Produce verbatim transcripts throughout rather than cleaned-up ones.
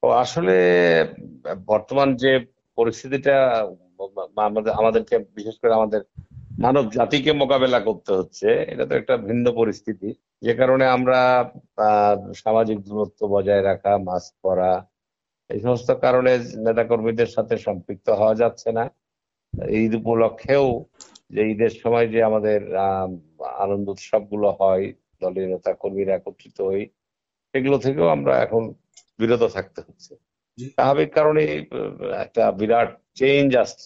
ও আসলে বর্তমান যে পরিস্থিতিটা আমাদের আমাদেরকে বিশেষ করে আমাদের মানব জাতিকে মোকাবেলা করতে হচ্ছে, এটা তো একটা ভিন্ন পরিস্থিতি। যে কারণে আমরা আহ, সামাজিক দূরত্ব বজায় রাখা, মাস্ক পরা, এই সমস্ত কারণে নেতাকর্মীদের সাথে সম্পৃক্ত হওয়া যাচ্ছে না। ঈদ উপলক্ষেও যে ঈদের সময় যে আমাদের আহ আনন্দ উৎসব গুলো হয়, দলীয় নেতা কর্মীরা একত্রিত হই, সেগুলো থেকেও আমরা এখন বিরত থাকতে হচ্ছে। জি। স্বাভাবিক কারণে একটা বিরাট চেঞ্জ আসছে।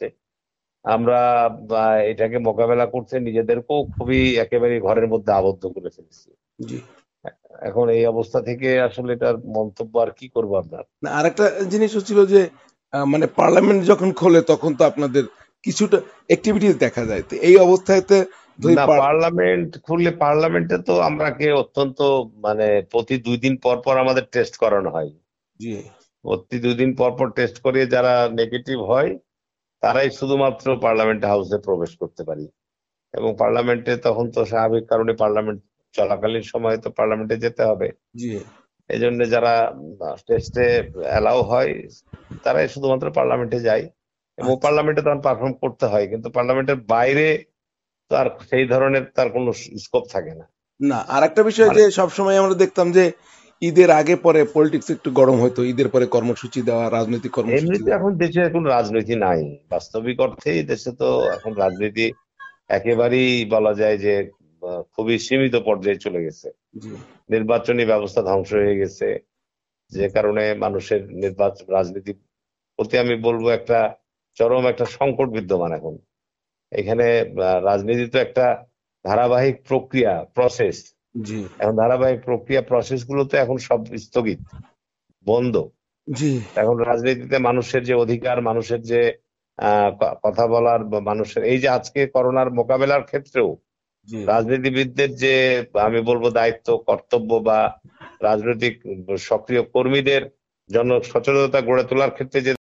আমরা বা এটাকে মোকাবেলা করতে নিজেদেরকেও খুবই একেবারে ঘরের মধ্যে আবদ্ধ করে ফেলেছি। জি। এখন এই অবস্থা থেকে আসলে এটার মন্তব্য আর কি করবো আপনার। না, আরেকটা জিনিস হচ্ছিল যে আহ, মানে পার্লামেন্ট যখন খোলে তখন তো আপনাদের কিছুটা অ্যাক্টিভিটিস দেখা যায়, তো এই অবস্থাতে যদি না, পার- পার্লামেন্ট খুললে পার্লামেন্টে তো আমরাকে অত্যন্ত মানে প্রতি দুই দিন পর পর আমাদের টেস্ট করানো হয়। জি। প্রতি দুই দিন পর পর টেস্ট করিয়ে যারা নেগেটিভ হয় তারাই শুধুমাত্র পার্লামেন্ট হাউসে প্রবেশ করতে পারি। এবং পার্লামেন্টে তখন তো স্বাভাবিক কারণে পার্লামেন্ট চলাকালীন সময় তো পার্লামেন্টে যেতে হবে। জি। এই জন্য যারা টেস্টে অ্যালাউ হয় তারাই শুধুমাত্র পার্লামেন্টে যায়, এবং আচ্ছা। পার্লামেন্টে তখন পারফর্ম করতে হয়, কিন্তু পার্লামেন্টের বাইরে তার সেই ধরনের তার কোনো স্কোপ থাকে না। না, আরেকটা বিষয় মানে যে সবসময় আমরা দেখতাম যে ঈদের আগে পরে পলিটিক্স একটু গরম হতো, ঈদের পরে কর্মসূচি দেওয়া, রাজনৈতিক কর্মসূচি এমনিতে দেওয়া। এখন দেশে এখন রাজনীতি নাই, বাস্তবিক অর্থেই দেশে তো এখন রাজনীতি একেবারেই বলা যায় যে আহ, খুবই সীমিত পর্যায়ে চলে গেছে। জি। নির্বাচনী ব্যবস্থা ধ্বংস হয়ে গেছে, যে কারণে মানুষের নির্বাচন রাজনীতির প্রতি আমি বলবো একটা চরম একটা সংকট বিদ্যমান এখন এখানে। আহ, রাজনীতি তো একটা ধারাবাহিক প্রক্রিয়া, প্রসেস। জি। এখন ধারাবাহিক প্রক্রিয়া প্রসেস গুলো তো এখন সব স্থগিত, বন্ধ। জি। এখন রাজনীতিতে মানুষের যে অধিকার, মানুষের যে আহ ক- কথা বলার বা মানুষের এই যে আজকে করোনার মোকাবেলার ক্ষেত্রেও জি। রাজনীতিবিদদের যে আমি বলবো দায়িত্ব কর্তব্য, বা রাজনৈতিক সক্রিয় কর্মীদের জন সচেতনতা গড়ে তোলার ক্ষেত্রে যে